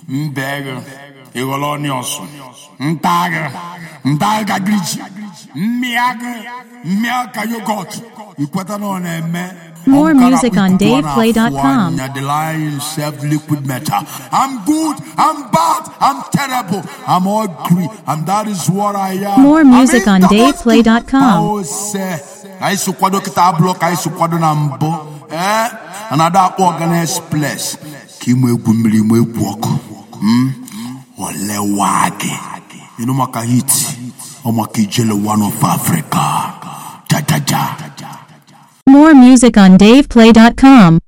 Mbega, Egolonios, Ntaga, Glitch, Miaka yogurt. You put on a man. More music on DavePlay.com. The lion self-liquid matter. I'm good, I'm bad, I'm terrible, I'm ugly, and that is what I am. More music on DavePlay.com. I used to quado kita block, I used to quado nambo. Another organized place. Kimwe gumili mwe walk. Ole wage. You know makahiti. Omakijele one of Africa. Ja. More music on DavePlay.com.